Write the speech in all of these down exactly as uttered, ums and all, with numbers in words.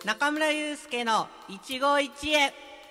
中村祐介の一期一会。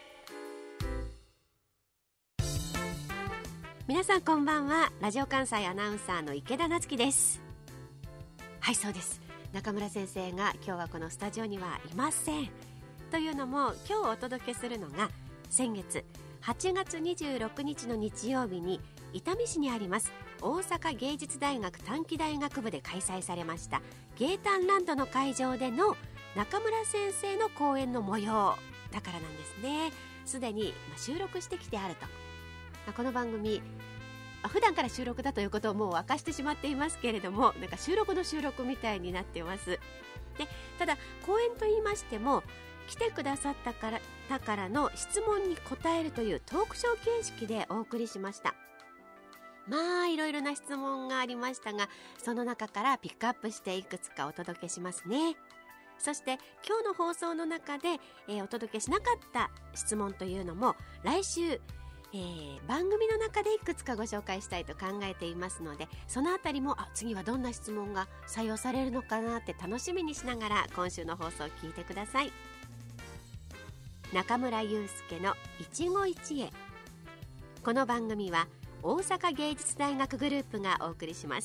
皆さんこんばんは。ラジオ関西アナウンサーの池田夏樹です。はい、そうです。中村先生が今日はこのスタジオにはいません。というのも、今日お届けするのが先月はちがつにじゅうろくにちの日曜日に伊丹市にあります大阪芸術大学短期大学部で開催されましたゲータンランドの会場での中村先生の講演の模様だからなんですね。すでに収録してきてあると。この番組普段から収録だということをもう明かしてしまっていますけれども、なんか収録の収録みたいになっています。でただ講演といいましても、来てくださったからだからの質問に答えるというトークショー形式でお送りしました。まあいろいろな質問がありましたが、その中からピックアップしていくつかお届けしますね。そして今日の放送の中で、えー、お届けしなかった質問というのも来週、えー、番組の中でいくつかご紹介したいと考えていますので、そのあたりもあ次はどんな質問が採用されるのかなって楽しみにしながら今週の放送を聞いてください。中村祐介の一期一会。この番組は大阪芸術大学グループがお送りします。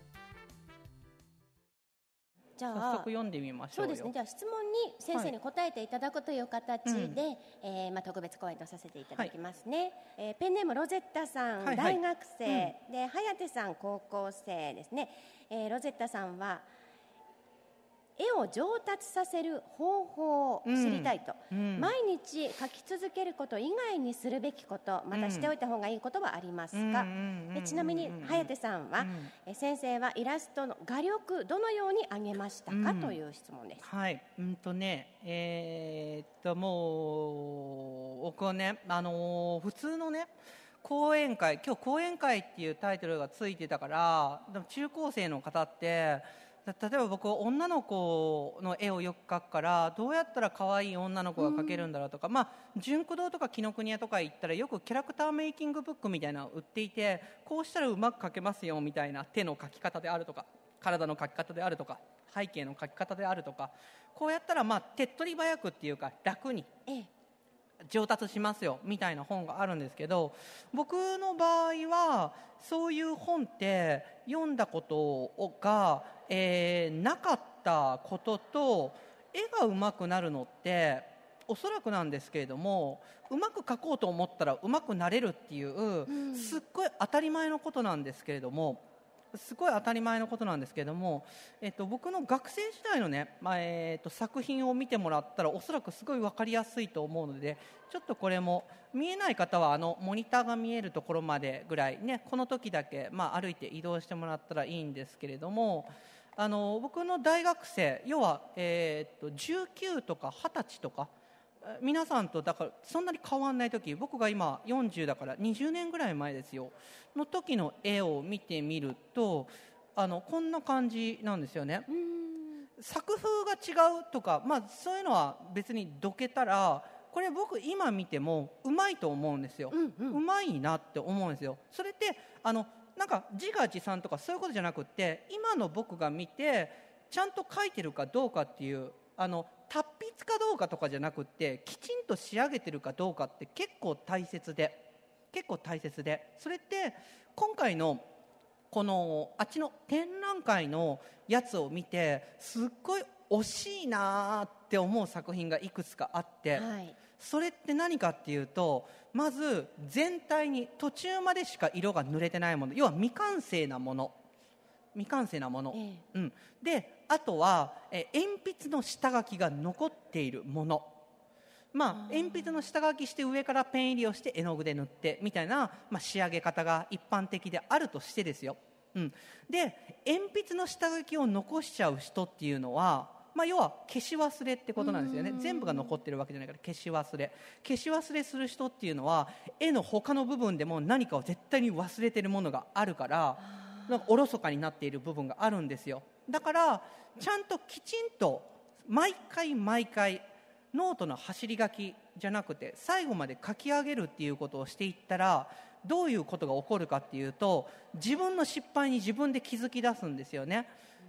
じゃあ早速読んでみましょうよ。 そうですね。じゃあ質問に先生に答えていただくという形で、はいうんえーまあ、特別講演とさせていただきますね、はいえー、ペンネームロゼッタさん、はいはい、大学生、うん、で颯さん高校生ですね、えー、ロゼッタさんは絵を上達させる方法を知りたいと、うんうん、毎日描き続けること以外にするべきこと、またしておいた方がいいことはありますか、うん、でちなみに颯さんは、うん、え先生はイラストの画力どのように上げましたか、うん、という質問です。 はい、うんとねえー、っともう僕はね、あのー、普通のね講演会、今日講演会っていうタイトルがついてたから、中高生の方って例えば僕女の子の絵をよく描くから、どうやったら可愛い女の子が描けるんだろうとか、うん、まあ純駆動とか紀ノ国屋とか行ったらよくキャラクターメイキングブックみたいなのを売っていて、こうしたらうまく描けますよみたいな手の描き方であるとか、体の描き方であるとか、背景の描き方であるとか、こうやったらまあ手っ取り早くっていうか楽に上達しますよみたいな本があるんですけど、僕の場合はそういう本って読んだことが、えー、なかったことと、絵が上手くなるのっておそらくなんですけれども、うまく描こうと思ったらうまくなれるっていう、うん、すっごい当たり前のことなんですけれどもすごい当たり前のことなんですけれども、えっと、僕の学生時代のね、まあえっと、作品を見てもらったらおそらくすごい分かりやすいと思うので、ちょっとこれも見えない方はあのモニターが見えるところまでぐらい、ね、この時だけ、まあ、歩いて移動してもらったらいいんですけれども、あの僕の大学生、要は、えっと、じゅうきゅうとかはたちとか皆さんとだからそんなに変わんない時、僕が今よんじゅうだからにじゅうねんぐらい前ですよの時の絵を見てみると、あのこんな感じなんですよね。作風が違うとか、まあ、そういうのは別にどけたら、これ僕今見てもうまいと思うんですよ、うんうん、うまいなって思うんですよ。それってあのなんか自画自賛とかそういうことじゃなくって、今の僕が見てちゃんと描いてるかどうかっていう、あの達筆かどうかとかじゃなくって、きちんと仕上げてるかどうかって結構大切で結構大切でそれって今回のこのあっちの展覧会のやつを見てすっごい惜しいなって思う作品がいくつかあって、はい、それって何かっていうと、まず全体に途中までしか色が塗れてないもの、要は未完成なもの未完成なもの、ええうん、であとはえ鉛筆の下書きが残っているもの、まあ、鉛筆の下書きして上からペン入りをして絵の具で塗ってみたいな、まあ、仕上げ方が一般的であるとしてですよ、うん、で鉛筆の下書きを残しちゃう人っていうのは、まあ、要は消し忘れってことなんですよね。全部が残ってるわけじゃないから消し忘れ消し忘れする人っていうのは絵の他の部分でも何かを絶対に忘れてるものがあるから、なんかおろそかになっている部分があるんですよ。だからちゃんときちんと毎回毎回ノートの走り書きじゃなくて最後まで書き上げるっていうことをしていったら、どういうことが起こるかっていうと、自分の失敗に自分で気づき出すんですよね。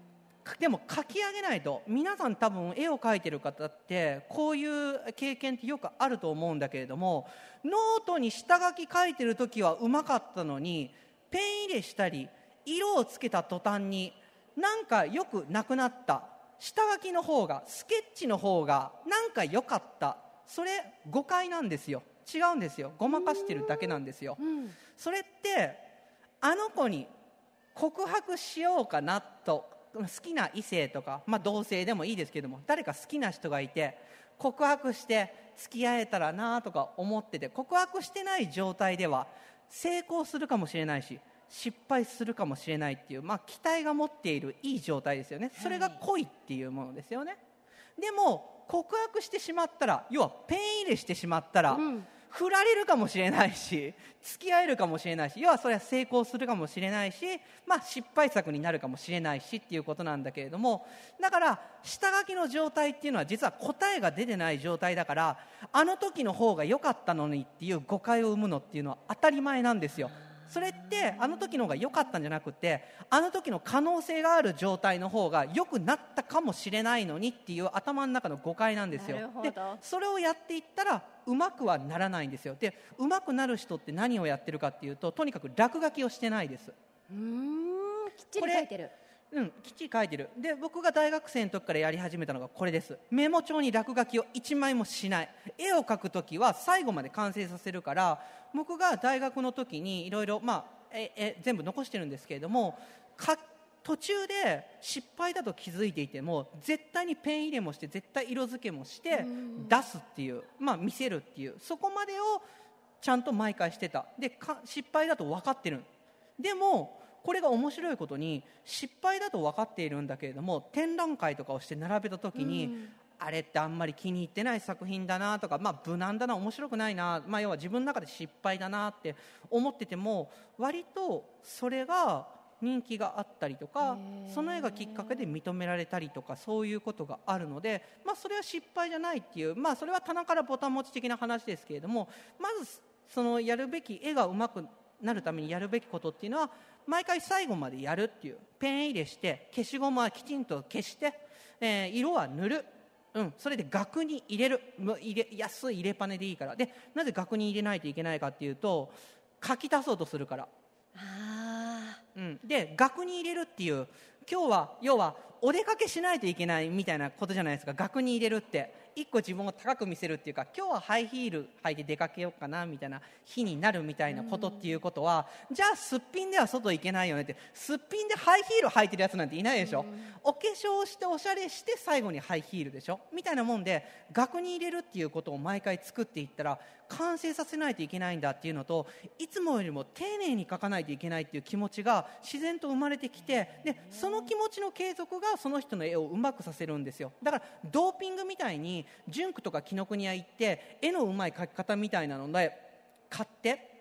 でも描き上げないと、皆さん多分絵を描いてる方ってこういう経験ってよくあると思うんだけれども、ノートに下書き描いてる時はうまかったのに、ペン入れしたり色をつけた途端になんかよくなくなった、下書きの方がスケッチの方がなんか良かった、それ誤解なんですよ。違うんですよ。ごまかしてるだけなんですよ、うん、それってあの子に告白しようかなと、好きな異性とか、まあ、同性でもいいですけども、誰か好きな人がいて告白して付き合えたらなとか思ってて、告白してない状態では成功するかもしれないし失敗するかもしれないっていう、まあ、期待が持っているいい状態ですよね。それが恋っていうものですよね。でも告白してしまったら、要はペン入れしてしまったら、うん振られるかもしれないし付き合えるかもしれないし、要はそれは成功するかもしれないし、まあ、失敗作になるかもしれないしっていうことなんだけれども、だから下書きの状態っていうのは実は答えが出てない状態だから、あの時の方が良かったのにっていう誤解を生むのっていうのは当たり前なんですよ。それってあの時の方が良かったんじゃなくて、あの時の可能性がある状態の方が良くなったかもしれないのにっていう頭の中の誤解なんですよ。でそれをやっていったらうまくはならないんですよ。でうまくなる人って何をやってるかっていうと、とにかく落書きをしてないです。 うーんきっちり書いてる。 うん、きっちり書いてる。で僕が大学生の時からやり始めたのがこれです。メモ帳に落書きをいちまいもしない。絵を描く時は最後まで完成させるから、僕が大学の時にいろいろ全部残してるんですけれども、か途中で失敗だと気づいていても絶対にペン入れもして絶対色付けもして出すっていう、まあ、見せるっていう、そこまでをちゃんと毎回してた。でか失敗だと分かってる。でもこれが面白いことに、失敗だと分かっているんだけれども展覧会とかをして並べた時に、うん、あれってあんまり気に入ってない作品だなとか、まあ、無難だな、面白くないな、まあ、要は自分の中で失敗だなって思ってても、割とそれが人気があったりとか、その絵がきっかけで認められたりとか、そういうことがあるので、まあ、それは失敗じゃないっていう、まあ、それは棚からボタン持ち的な話ですけれども、まずそのやるべき絵がうまくなるためにやるべきことっていうのは、毎回最後までやるっていう。ペン入れして消しゴムはきちんと消して、えー、色は塗る、うん、それで額に入れる、入れ安い入れパネでいいから。でなぜ額に入れないといけないかっていうと、書き足そうとするから。あ、うん、で額に入れるっていう、今日は要はお出かけしないといけないみたいなことじゃないですか。額に入れるって一個自分を高く見せるっていうか、今日はハイヒール履いて出かけようかなみたいな日になるみたいなことっていうことは、じゃあすっぴんでは外行けないよねって、すっぴんでハイヒール履いてるやつなんていないでしょ。お化粧しておしゃれして最後にハイヒールでしょみたいなもんで、額に入れるっていうことを毎回作っていったら完成させないといけないんだっていうのと、いつもよりも丁寧に描かないといけないっていう気持ちが自然と生まれてきて、でその気持ちの継続がその人の絵をうまくさせるんですよ。だからドーピングみたいに純駆とか紀ノ国屋行って絵のうまい描き方みたいなので買って、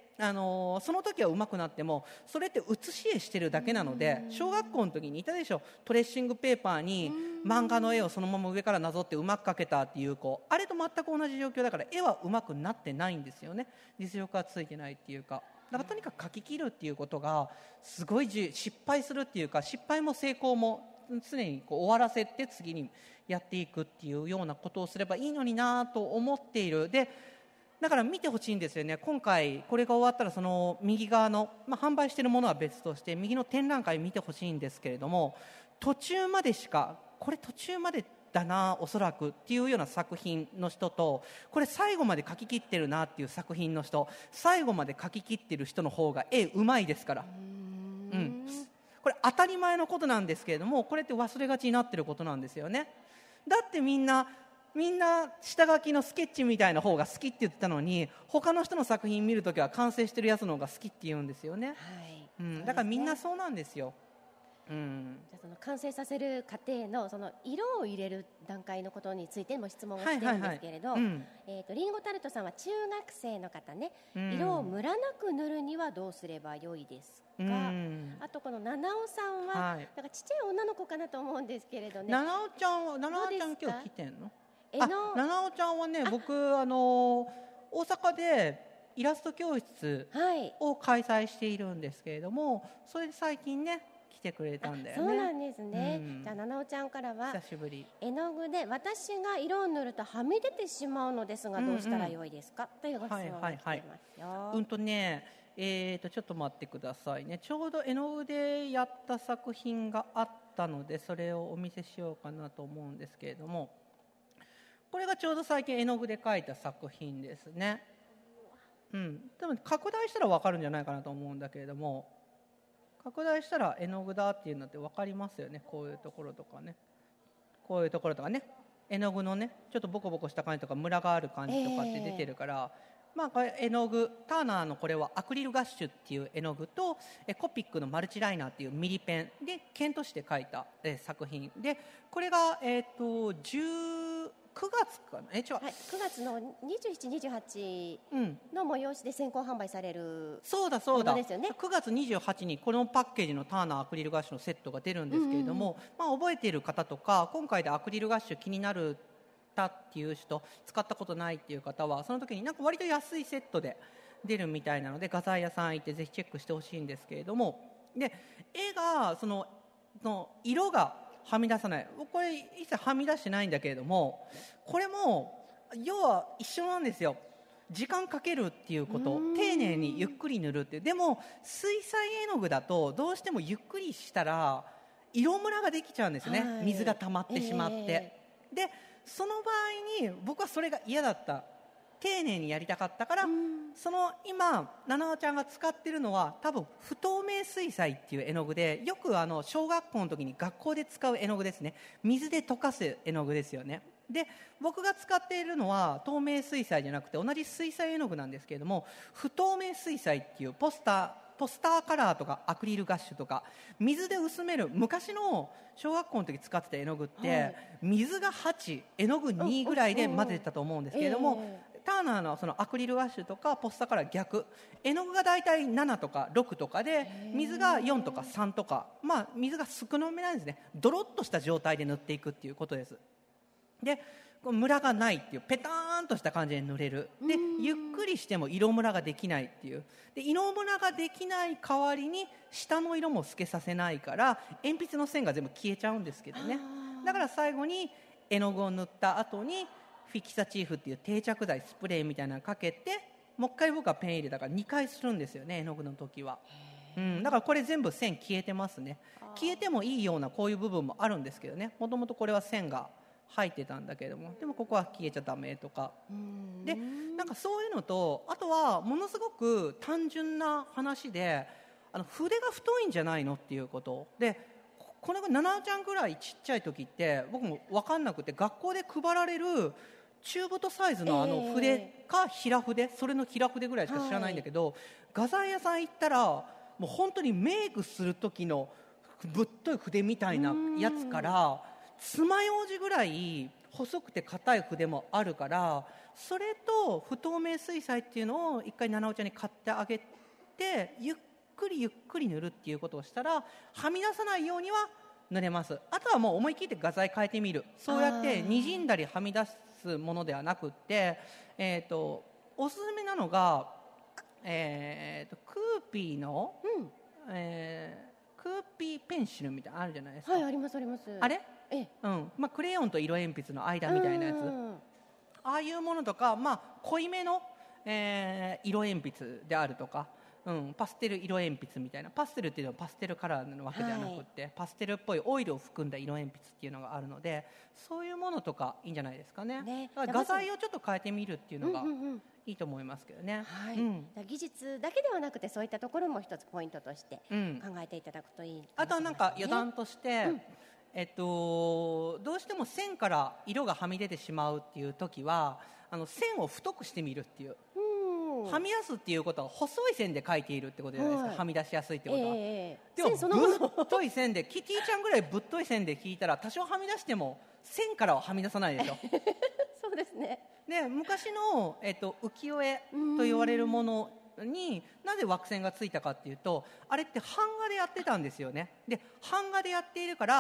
あのー、その時はうまくなってもそれって写し絵してるだけなので、小学校の時にいたでしょ、トレッシングペーパーに漫画の絵をそのまま上からなぞってうまく描けたっていう子、あれと全く同じ状況だから、絵はうまくなってないんですよね。実力がついてないっていうか、だからとにかく描き切るっていうことがすごい重要。失敗するっていうか、失敗も成功も常にこう終わらせて次にやっていくっていうようなことをすればいいのになと思っている。でだから見てほしいんですよね。今回これが終わったら、その右側の、まあ、販売しているものは別として右の展覧会見てほしいんですけれども、途中までしか、これ途中までだなおそらくっていうような作品の人と、これ最後まで描き切ってるなっていう作品の人、最後まで描き切ってる人の方が絵うまいですから。うん、これ当たり前のことなんですけれども、これって忘れがちになってることなんですよね。だってみんなみんな下書きのスケッチみたいな方が好きって言ってたのに、他の人の作品見るときは完成してるやつの方が好きって言うんですよね。はい、うん、だからみんなそうなんですよ。うん、じゃあその完成させる過程のその色を入れる段階のことについても質問をしてるんですけれど、リンゴタルトさんは中学生の方ね、うん、色をムラなく塗るにはどうすればよいですか、うん、あとこの七尾さんは、はい、なんかちっちゃい女の子かなと思うんですけれどね。 七尾ちゃんは、七尾ちゃん今日来てんの？あ、七尾ちゃんはね、僕あの大阪でイラスト教室を開催しているんですけれども、それで最近ね来てくれたんだよね。 そうなんですね、 うん、 じゃあ七尾ちゃんからは、 久しぶり。 絵の具で私が色を塗るとはみ出てしまうのですがどうしたらよいですか、うんうん、というご質問が来ていますよ、はいはいはい、 うんとねえー、とちょっと待ってくださいね。ちょうど絵の具でやった作品があったのでそれをお見せしようかなと思うんですけれども、これがちょうど最近絵の具で描いた作品ですね。うん、多分拡大したら分かるんじゃないかなと思うんだけれども、拡大したら絵の具だっていうのって分かりますよね。こういうところとかね、こういうところとかね、絵の具のねちょっとボコボコした感じとかムラがある感じとかって出てるから、えーまあ、これ絵の具ターナーのこれはアクリルガッシュっていう絵の具とえコピックのマルチライナーっていうミリペンで剣として描いたえ作品で、これが、えー、とじゅうくがつかなえ違う、 はい、くがつのにじゅうしち、にじゅうはちの催しで先行販売される、うん、 そうだそうだですよね。 くがつにじゅうはちにちにこのパッケージのターナーアクリルガッシュのセットが出るんですけれども、うんうんまあ、覚えている方とか今回でアクリルガッシュ気になるたっていう人、使ったことないっていう方はその時になんか割と安いセットで出るみたいなので画材屋さん行ってぜひチェックしてほしいんですけれども、で絵がそのの色がはみ出さない、これ一切はみ出してないんだけれども、これも要は一緒なんですよ。時間かけるっていうこと、丁寧にゆっくり塗るっていう。でも水彩絵の具だとどうしてもゆっくりしたら色ムラができちゃうんですね、はい、水が溜まってしまって、えー、でその場合に僕はそれが嫌だった、丁寧にやりたかったから、その今七尾ちゃんが使ってるのは多分不透明水彩っていう絵の具で、よくあの小学校の時に学校で使う絵の具ですね。水で溶かす絵の具ですよね。で僕が使っているのは透明水彩じゃなくて同じ水彩絵の具なんですけれども、不透明水彩っていうポスターポスターカラーとかアクリルガッシュとか水で薄める、昔の小学校の時使ってた絵の具って、はい、水がはち絵の具にぐらいで混ぜてたと思うんですけれども、えー、ターナーのそのアクリルガッシュとかポスターカラー逆、絵の具がだいたいななとかろくとかで水がよんとかさんとか、まあ、水が少なめなんですね。ドロッとした状態で塗っていくっていうことです。でムラがないっていう、ペターンとした感じで塗れる。でゆっくりしても色ムラができないっていう。で色ムラができない代わりに下の色も透けさせないから鉛筆の線が全部消えちゃうんですけどね。だから最後に絵の具を塗った後にフィキサチーフっていう定着剤スプレーみたいなのかけて、もう一回僕はペン入れだからにかいするんですよね、絵の具の時は。うん、だからこれ全部線消えてますね。消えてもいいようなこういう部分もあるんですけどね、もともとこれは線が入ってたんだけれども、でもここは消えちゃダメとかで、なんかそういうのと、あとはものすごく単純な話で、あの筆が太いんじゃないのっていうことで、これがななちゃんぐらいちっちゃい時って僕も分かんなくて、学校で配られる中太サイズのあの筆か平筆、それの平筆ぐらいしか知らないんだけど、はい、画材屋さん行ったらもう本当にメイクする時のぶっとい筆みたいなやつから爪楊枝ぐらい細くて硬い筆もあるから、それと不透明水彩っていうのを一回七尾ちゃんに買ってあげて、ゆっくりゆっくり塗るっていうことをしたらはみ出さないようには塗れます。あとはもう思い切って画材変えてみる。そうやってにじんだりはみ出すものではなくって、えー、とおすすめなのが、えー、とクーピーの、うんえー、クーピーペンシルみたいなのあるじゃないですか。 はい、ありますあります。 あれうんまあ、クレヨンと色鉛筆の間みたいなやつ、ああいうものとか、まあ、濃いめの、えー、色鉛筆であるとか、うん、パステル色鉛筆みたいな、パステルっていうのはパステルカラーのわけではなくて、はい、パステルっぽいオイルを含んだ色鉛筆っていうのがあるので、そういうものとかいいんじゃないですかね。ね、だから画材をちょっと変えてみるっていうのがいいと思いますけどね。 はい、うん、技術だけではなくてそういったところも一つポイントとして考えていただくといい、ね、 あとはなんか余談として、うんえっと、どうしても線から色がはみ出てしまうっていう時は、あの線を太くしてみるっていう、うん、はみ出すっていうことは細い線で描いているってことじゃないですか、はい、はみ出しやすいってことは、えー、でもそのぶっとい線でキティちゃんぐらいぶっとい線で引いたら多少はみ出しても線からははみ出さないでしょそうですね。 で昔の、えっと、浮世絵と言われるものになぜ枠線がついたかっていうと、あれって版画でやってたんですよね。で版画でやっているから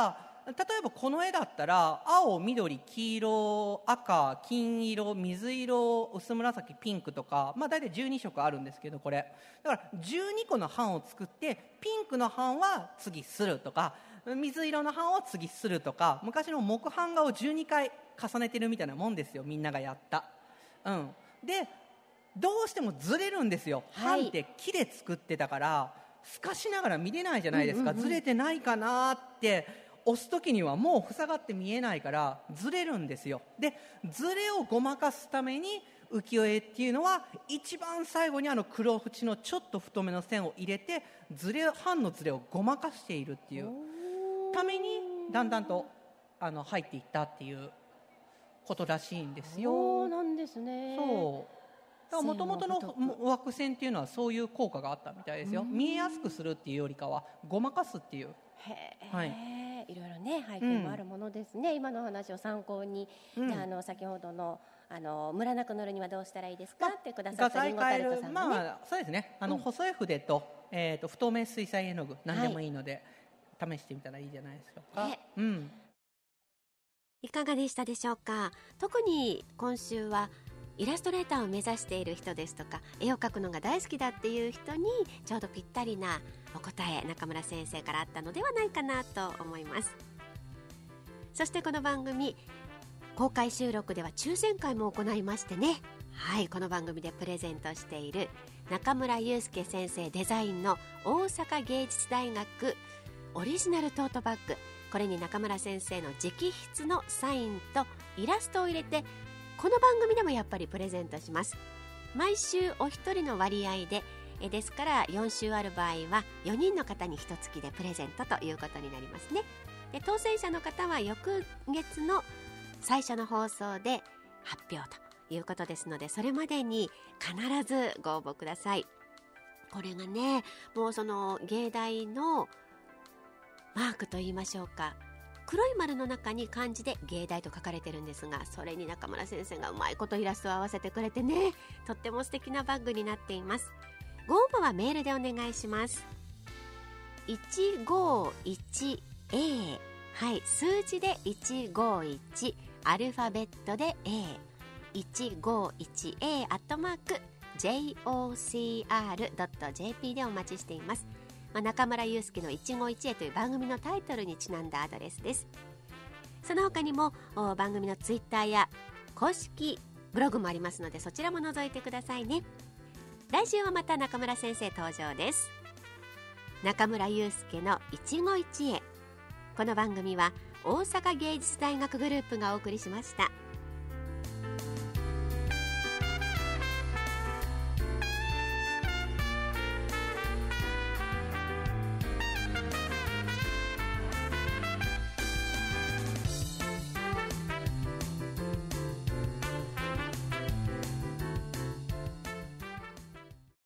例えばこの絵だったら青、緑、黄色、赤、金色、水色、薄紫、ピンクとか、まあ、大体じゅうにしょくあるんですけど、これだからじゅうにこの版を作って、ピンクの版は次するとか、水色の版を次するとか、昔の木版画をじゅうにかい重ねてるみたいなもんですよ、みんながやった、うん、でどうしてもずれるんですよ、 はい、 版って木で作ってたから透かしながら見れないじゃないですか、うんうんうん、ずれてないかなって押す時にはもう塞がって見えないからずれるんですよ。でずれをごまかすために浮世絵っていうのは一番最後にあの黒縁のちょっと太めの線を入れてずれ版のずれをごまかしているっていうためにだんだんとあの入っていったっていうことらしいんですよ。 そうなんですね。 そうもともとの枠線っていうのはそういう効果があったみたいですよ。見えやすくするっていうよりかはごまかすっていう。 へー、 はい、 いろいろね背景もあるものですね、うん、今の話を参考に、うん、あの先ほどのあのムラなく塗るにはどうしたらいいですか、まあ、ってくださったリンゴタルトさんがね、まあ、 そうですね、あの、うん、細い筆と、えー、と太め水彩絵の具何でもいいので、はい、試してみたらいいじゃないですか、うん、 いかがでしたでしょうか。特に今週はイラストレーターを目指している人ですとか、絵を描くのが大好きだっていう人にちょうどぴったりなお答え、中村先生からあったのではないかなと思います。そしてこの番組公開収録では抽選会も行いましてね、はい、この番組でプレゼントしている中村祐介先生デザインの大阪芸術大学オリジナルトートバッグ、これに中村先生の直筆のサインとイラストを入れて、この番組でもやっぱりプレゼントします。毎週お一人の割合でえですからよんしゅうある場合はよにんの方にひとつきでプレゼントということになりますね。で当選者の方は翌月の最初の放送で発表ということですので、それまでに必ずご応募ください。これがね、もうその芸大のマークといいましょうか、黒い丸の中に漢字で芸大と書かれてるんですが、それに中村先生がうまいことイラストを合わせてくれてね、とっても素敵なバッグになっています。ご応募はメールでお願いします。いちごいちエー、はい、数字でいちごいち、アルファベットで エー、いちごいちエー アットマーク ジェイオーシーアールドットジェーピー でお待ちしています。まあ、中村祐介のいちごいちエーという番組のタイトルにちなんだアドレスです。その他にも番組のツイッターや公式ブログもありますので、そちらも覗いてくださいね。来週はまた中村先生登場です。中村祐介のいちごいちエー、この番組は大阪芸術大学グループがお送りしました。